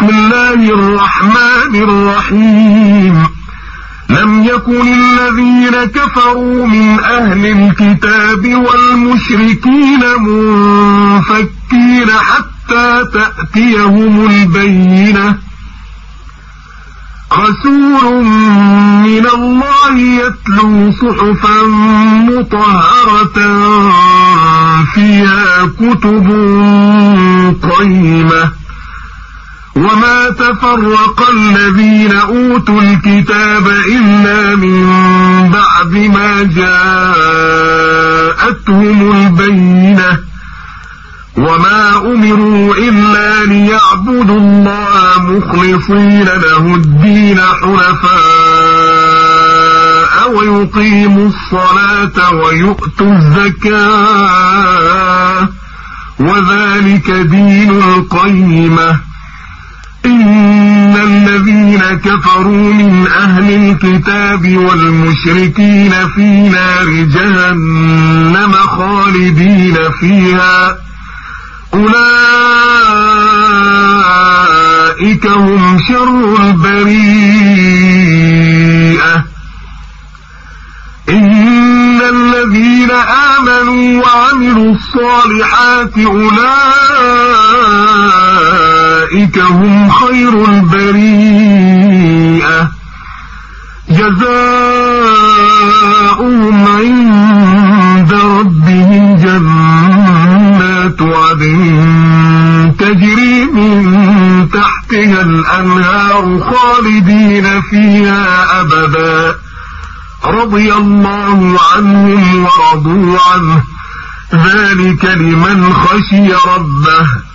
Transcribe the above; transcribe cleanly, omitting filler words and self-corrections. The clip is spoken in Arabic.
بسم الله الرحمن الرحيم. لم يكن الذين كفروا من أهل الكتاب والمشركين منفكين حتى تأتيهم البينة. رسول من الله يتلو صحفا مطهرة فيها كتب قيمة. وما تفرق الذين أوتوا الكتاب إلا من بعد ما جاءتهم البينة. وما أمروا إلا ليعبدوا الله مخلصين له الدين حنفاء ويقيموا الصلاة ويؤتوا الزكاة وذلك دين القيمة. إن الذين كفروا من أهل الكتاب والمشركين في نار جهنم خالدين فيها أولئك هم شر البريئة. إن الذين آمنوا وعملوا الصالحات أولئك هم خير البريئة. جزاؤهم عند ربهم جنات عدن تجري من تحتها الأنهار خالدين فيها أبدا رضي الله عنهم ورضوا عنه ذلك لمن خشي ربه.